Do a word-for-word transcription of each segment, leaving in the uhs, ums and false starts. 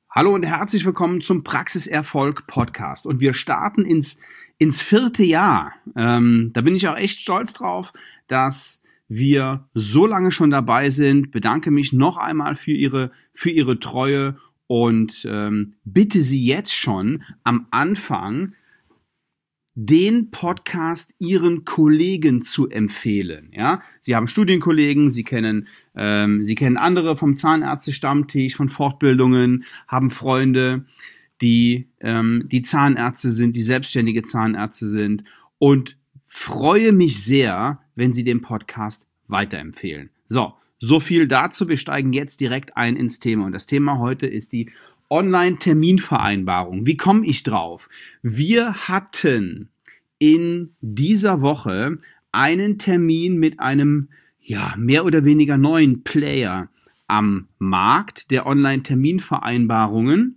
Hallo und herzlich willkommen zum Praxiserfolg Podcast. Und wir starten ins, ins vierte Jahr. Ähm, da bin ich auch echt stolz drauf, dass wir so lange schon dabei sind. Bedanke mich noch einmal für Ihre, für Ihre Treue und ähm, bitte Sie jetzt schon am Anfang, den Podcast Ihren Kollegen zu empfehlen. Ja? Sie haben Studienkollegen, Sie kennen, ähm, Sie kennen andere vom Zahnärzte-Stammtisch, von Fortbildungen, haben Freunde, die, ähm, die Zahnärzte sind, die selbstständige Zahnärzte sind und freue mich sehr, wenn Sie den Podcast weiterempfehlen. So, so viel dazu. Wir steigen jetzt direkt ein ins Thema und das Thema heute ist die Online-Terminvereinbarung. Wie komme ich drauf? Wir hatten in dieser Woche einen Termin mit einem, ja, mehr oder weniger neuen Player am Markt der Online-Terminvereinbarungen.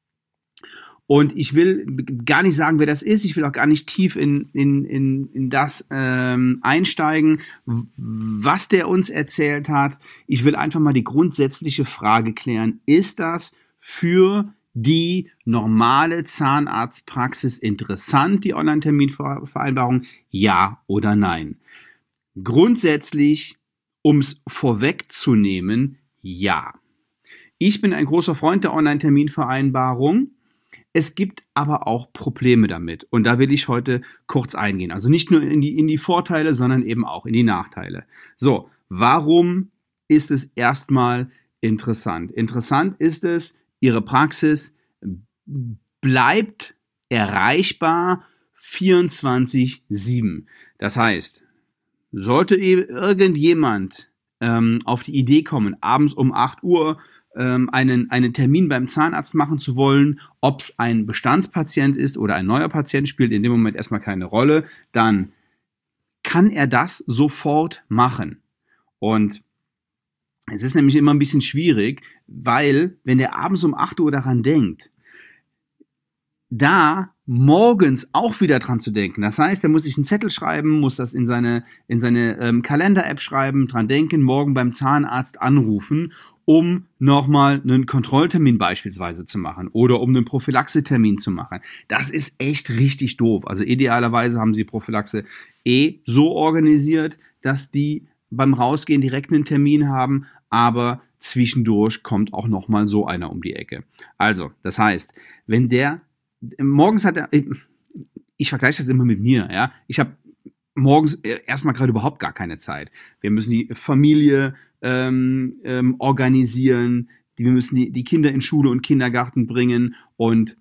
Und ich will gar nicht sagen, wer das ist. Ich will auch gar nicht tief in, in, in, in das ähm, einsteigen, was der uns erzählt hat. Ich will einfach mal die grundsätzliche Frage klären. Ist das für die normale Zahnarztpraxis interessant, die Online-Terminvereinbarung? Ja oder nein? Grundsätzlich, um es vorwegzunehmen, ja. Ich bin ein großer Freund der Online-Terminvereinbarung. Es gibt aber auch Probleme damit und da will ich heute kurz eingehen. Also nicht nur in die, in die Vorteile, sondern eben auch in die Nachteile. So, warum ist es erstmal interessant? Interessant ist es, Ihre Praxis bleibt erreichbar vierundzwanzig sieben. Das heißt, sollte irgendjemand ähm, auf die Idee kommen, abends um acht Uhr ähm, einen, einen Termin beim Zahnarzt machen zu wollen, ob es ein Bestandspatient ist oder ein neuer Patient, spielt in dem Moment erstmal keine Rolle, dann kann er das sofort machen. Und es ist nämlich immer ein bisschen schwierig, weil, wenn der abends um acht Uhr daran denkt, da morgens auch wieder dran zu denken. Das heißt, er muss sich einen Zettel schreiben, muss das in seine, in seine ähm, Kalender-App schreiben, dran denken, morgen beim Zahnarzt anrufen, um nochmal einen Kontrolltermin beispielsweise zu machen oder um einen Prophylaxe-Termin zu machen. Das ist echt richtig doof. Also idealerweise haben Sie Prophylaxe eh so organisiert, dass die beim Rausgehen direkt einen Termin haben, aber zwischendurch kommt auch nochmal so einer um die Ecke. Also, das heißt, wenn der, morgens hat er, ich vergleiche das immer mit mir, ja, ich habe morgens erstmal gerade überhaupt gar keine Zeit. Wir müssen die Familie ähm, ähm, organisieren, wir müssen die, die Kinder in Schule und Kindergarten bringen und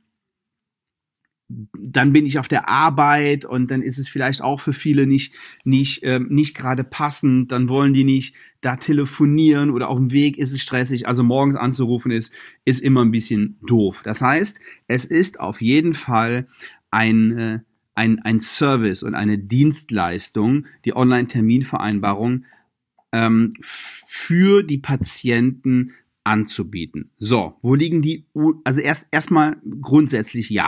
dann bin ich auf der Arbeit und dann ist es vielleicht auch für viele nicht, nicht, ähm, nicht gerade passend, dann wollen die nicht da telefonieren oder auf dem Weg ist es stressig, also morgens anzurufen ist, ist immer ein bisschen doof. Das heißt, es ist auf jeden Fall ein, äh, ein, ein Service und eine Dienstleistung, die Online-Terminvereinbarung ähm, für die Patienten anzubieten. So, wo liegen die, also erst erstmal grundsätzlich ja.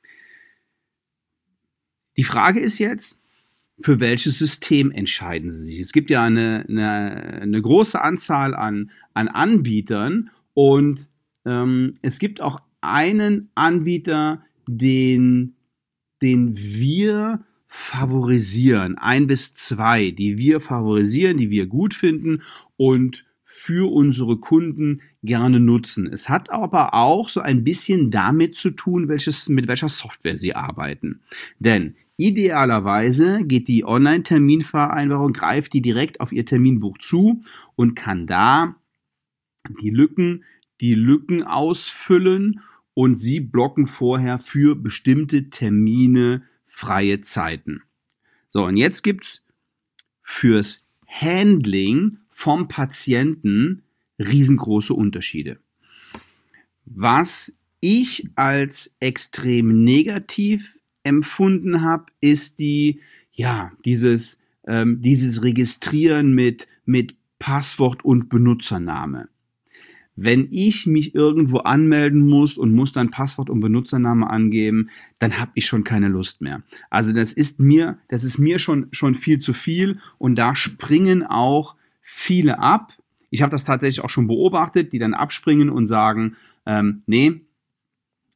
Die Frage ist jetzt, für welches System entscheiden Sie sich? Es gibt ja eine, eine, eine große Anzahl an, an Anbietern und ähm, es gibt auch einen Anbieter, den, den wir favorisieren, ein bis zwei, die wir favorisieren, die wir gut finden und für unsere Kunden gerne nutzen. Es hat aber auch so ein bisschen damit zu tun, welches, mit welcher Software Sie arbeiten. Denn idealerweise geht die Online-Terminvereinbarung, greift die direkt auf Ihr Terminbuch zu und kann da die Lücken, die Lücken ausfüllen und Sie blocken vorher für bestimmte Termine freie Zeiten. So, und jetzt gibt's fürs Handling vom Patienten riesengroße Unterschiede. Was ich als extrem negativ empfunden habe, ist die, ja, dieses, ähm, dieses Registrieren mit, mit Passwort und Benutzername. Wenn ich mich irgendwo anmelden muss und muss dann Passwort und Benutzername angeben, dann habe ich schon keine Lust mehr. Also das ist mir, das ist mir schon, schon viel zu viel und da springen auch viele ab. Ich habe das tatsächlich auch schon beobachtet, die dann abspringen und sagen, ähm, nee,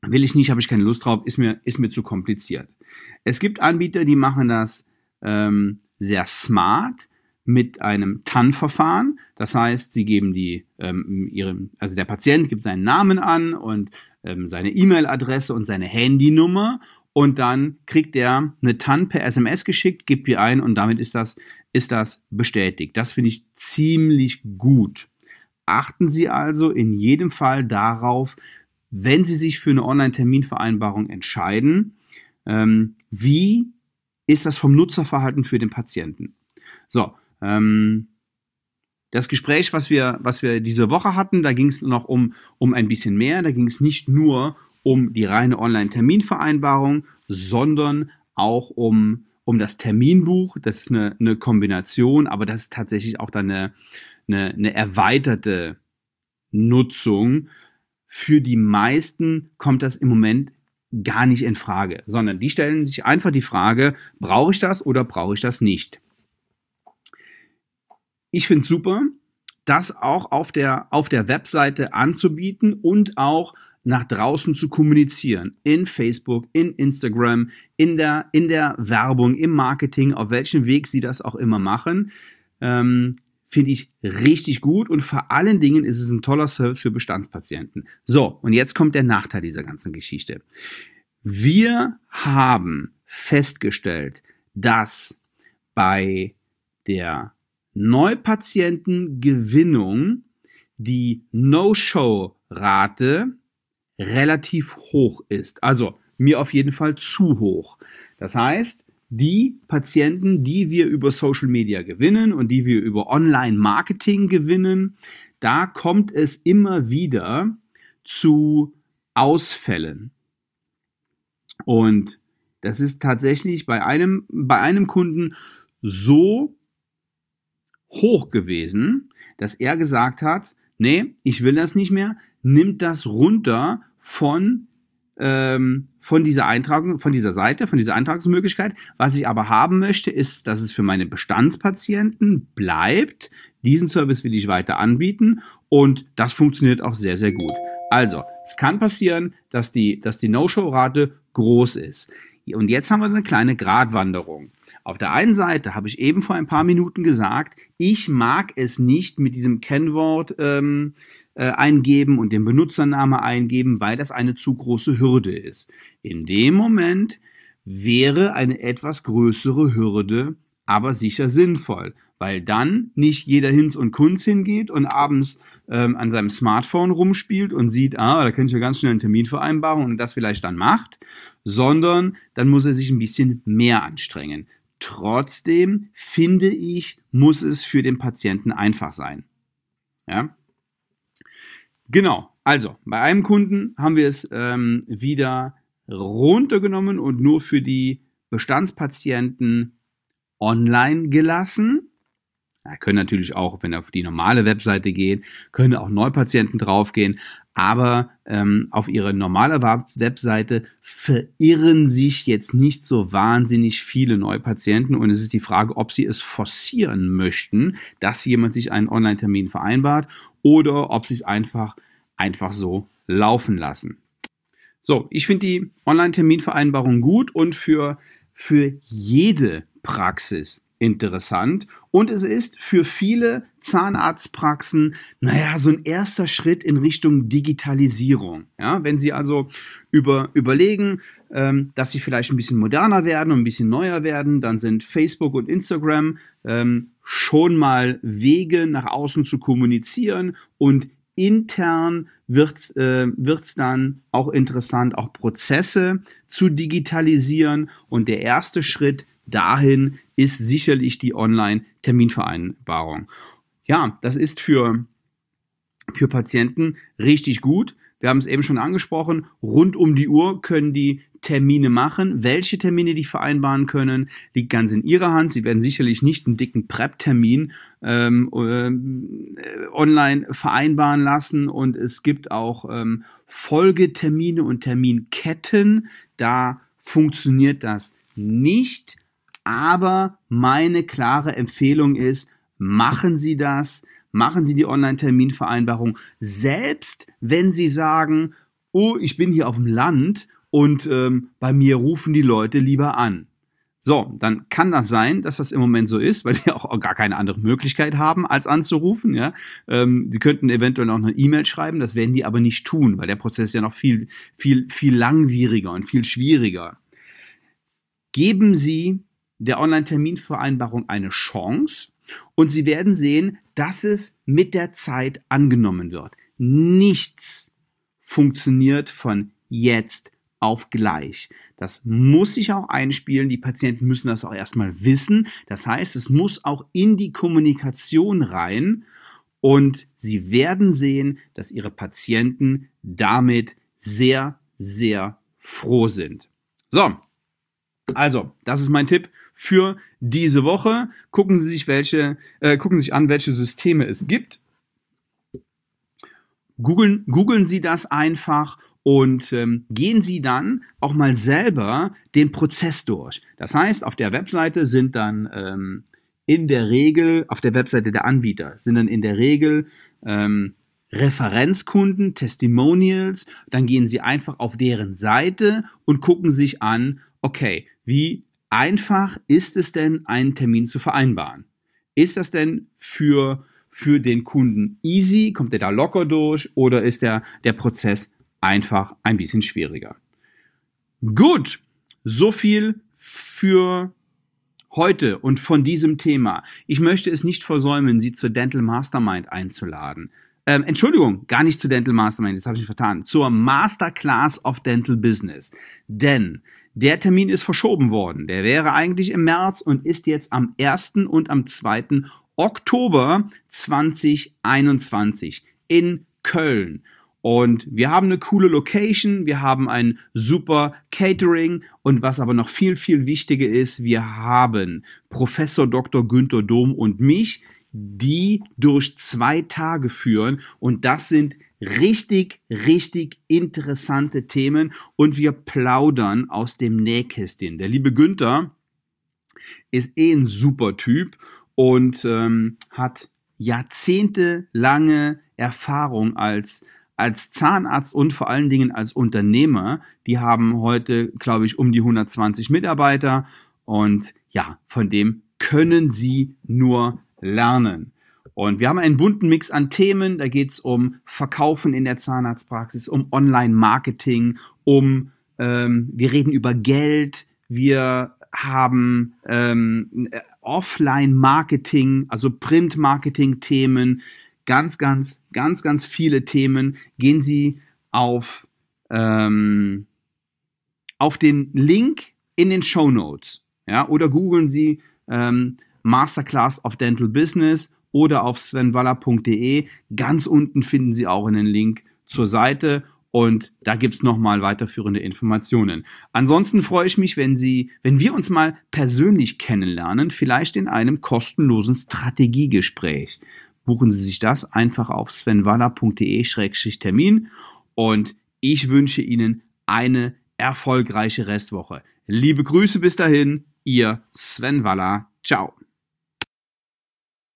will ich nicht, habe ich keine Lust drauf, ist mir, ist mir zu kompliziert. Es gibt Anbieter, die machen das ähm, sehr smart mit einem T A N-Verfahren. Das heißt, sie geben die, ähm, ihren, also der Patient gibt seinen Namen an und ähm, seine E-Mail-Adresse und seine Handynummer und dann kriegt er eine T A N per S M S geschickt, gibt die ein und damit ist das, ist das bestätigt. Das finde ich ziemlich gut. Achten Sie also in jedem Fall darauf, wenn Sie sich für eine Online-Terminvereinbarung entscheiden, ähm, wie ist das vom Nutzerverhalten für den Patienten? So, ähm, das Gespräch, was wir, was wir diese Woche hatten, da ging es noch um, um ein bisschen mehr. Da ging es nicht nur um die reine Online-Terminvereinbarung, sondern auch um, um das Terminbuch. Das ist eine, eine Kombination, aber das ist tatsächlich auch dann eine, eine, eine erweiterte Nutzung. Für die meisten kommt das im Moment gar nicht in Frage, sondern die stellen sich einfach die Frage, brauche ich das oder brauche ich das nicht? Ich finde es super, das auch auf der, auf der Webseite anzubieten und auch nach draußen zu kommunizieren. In Facebook, in Instagram, in der, in der Werbung, im Marketing, auf welchem Weg Sie das auch immer machen. Ähm, Finde ich richtig gut und vor allen Dingen ist es ein toller Service für Bestandspatienten. So, und jetzt kommt der Nachteil dieser ganzen Geschichte. Wir haben festgestellt, dass bei der Neupatientengewinnung die No-Show-Rate relativ hoch ist. Also mir auf jeden Fall zu hoch. Das heißt, die Patienten, die wir über Social Media gewinnen und die wir über Online-Marketing gewinnen, da kommt es immer wieder zu Ausfällen. Und das ist tatsächlich bei einem, bei einem Kunden so hoch gewesen, dass er gesagt hat, nee, ich will das nicht mehr, nimmt das runter von ähm, von dieser Eintragung, von dieser Seite, von dieser Eintragungsmöglichkeit. Was ich aber haben möchte, ist, dass es für meine Bestandspatienten bleibt. Diesen Service will ich weiter anbieten und das funktioniert auch sehr, sehr gut. Also, es kann passieren, dass die, dass die No-Show-Rate groß ist. Und jetzt haben wir eine kleine Gratwanderung. Auf der einen Seite habe ich eben vor ein paar Minuten gesagt, ich mag es nicht mit diesem Kennwort ähm, äh, eingeben und den Benutzername eingeben, weil das eine zu große Hürde ist. In dem Moment wäre eine etwas größere Hürde aber sicher sinnvoll, weil dann nicht jeder Hinz und Kunz hingeht und abends ähm, an seinem Smartphone rumspielt und sieht, ah, da kann ich ja ganz schnell einen Termin vereinbaren und das vielleicht dann macht, sondern dann muss er sich ein bisschen mehr anstrengen. Trotzdem, finde ich, muss es für den Patienten einfach sein. Ja? Genau, also bei einem Kunden haben wir es ähm, wieder runtergenommen und nur für die Bestandspatienten online gelassen. Ja, können natürlich auch, wenn ihr auf die normale Webseite geht, können auch Neupatienten draufgehen, aber ähm, auf ihre normale Webseite verirren sich jetzt nicht so wahnsinnig viele Neupatienten und es ist die Frage, ob sie es forcieren möchten, dass jemand sich einen Online-Termin vereinbart oder ob sie es einfach, einfach so laufen lassen. So, ich finde die Online-Terminvereinbarung gut und für, für jede Praxis interessant und es ist für viele Zahnarztpraxen, naja, so ein erster Schritt in Richtung Digitalisierung. Ja, wenn Sie also über, überlegen, ähm, dass Sie vielleicht ein bisschen moderner werden und ein bisschen neuer werden, dann sind Facebook und Instagram ähm, schon mal Wege nach außen zu kommunizieren und intern wird's, äh, wird's dann auch interessant, auch Prozesse zu digitalisieren und der erste Schritt dahin ist sicherlich die Online-Terminvereinbarung. Ja, das ist für, für Patienten richtig gut. Wir haben es eben schon angesprochen, rund um die Uhr können die Termine machen. Welche Termine die vereinbaren können, liegt ganz in ihrer Hand. Sie werden sicherlich nicht einen dicken Prep-Termin ähm, äh, online vereinbaren lassen und es gibt auch ähm, Folgetermine und Terminketten. Da funktioniert das nicht. Aber meine klare Empfehlung ist, machen Sie das, machen Sie die Online-Terminvereinbarung, selbst wenn Sie sagen, oh, ich bin hier auf dem Land und ähm, bei mir rufen die Leute lieber an. So, dann kann das sein, dass das im Moment so ist, weil sie auch gar keine andere Möglichkeit haben, als anzurufen. Ja, ähm, sie könnten eventuell auch eine E-Mail schreiben, das werden die aber nicht tun, weil der Prozess ist ja noch viel, viel, viel langwieriger und viel schwieriger. Geben Sie der Online-Terminvereinbarung eine Chance und Sie werden sehen, dass es mit der Zeit angenommen wird. Nichts funktioniert von jetzt auf gleich. Das muss sich auch einspielen. Die Patienten müssen das auch erstmal wissen. Das heißt, es muss auch in die Kommunikation rein und Sie werden sehen, dass Ihre Patienten damit sehr, sehr froh sind. So, also, das ist mein Tipp für diese Woche. Gucken Sie sich welche, äh, gucken Sie sich an, welche Systeme es gibt. Googeln, googeln Sie das einfach. Und ähm, gehen Sie dann auch mal selber den Prozess durch. Das heißt, auf der Webseite sind dann ähm, in der Regel, auf der Webseite der Anbieter, sind dann in der Regel ähm, Referenzkunden, Testimonials. Dann gehen Sie einfach auf deren Seite und gucken sich an, okay, wie einfach ist es denn, einen Termin zu vereinbaren? Ist das denn für, für den Kunden easy? Kommt der da locker durch? Oder ist der, der Prozess einfach ein bisschen schwieriger? Gut, so viel für heute und von diesem Thema. Ich möchte es nicht versäumen, Sie zur Dental Mastermind einzuladen. Ähm, Entschuldigung, gar nicht zur Dental Mastermind, das habe ich vertan. Zur Masterclass of Dental Business. Denn der Termin ist verschoben worden. Der wäre eigentlich im März und ist jetzt am ersten und am zweiten Oktober zweitausendeinundzwanzig in Köln. Und wir haben eine coole Location, wir haben ein super Catering und was aber noch viel, viel wichtiger ist, wir haben Professor Doktor Günther Dom und mich, die durch zwei Tage führen und das sind richtig, richtig interessante Themen und wir plaudern aus dem Nähkästchen. Der liebe Günther ist eh ein super Typ und ähm, hat jahrzehntelange Erfahrung als als Zahnarzt und vor allen Dingen als Unternehmer. Die haben heute, glaube ich, um die hundertzwanzig Mitarbeiter und ja, von dem können Sie nur lernen. Und wir haben einen bunten Mix an Themen. Da geht es um Verkaufen in der Zahnarztpraxis, um Online-Marketing, um, ähm, wir reden über Geld, wir haben ähm, Offline-Marketing, also Print-Marketing-Themen, ganz, ganz, ganz, ganz viele Themen. Gehen Sie auf, ähm, auf den Link in den Shownotes, ja, oder googeln Sie ähm, Masterclass of Dental Business oder auf sven waller punkt de. Ganz unten finden Sie auch einen Link zur Seite und da gibt es nochmal weiterführende Informationen. Ansonsten freue ich mich, wenn Sie, wenn wir uns mal persönlich kennenlernen, vielleicht in einem kostenlosen Strategiegespräch. Buchen Sie sich das einfach auf sven waller punkt de Schrägstrich Termin und ich wünsche Ihnen eine erfolgreiche Restwoche. Liebe Grüße bis dahin, Ihr Sven Waller. Ciao.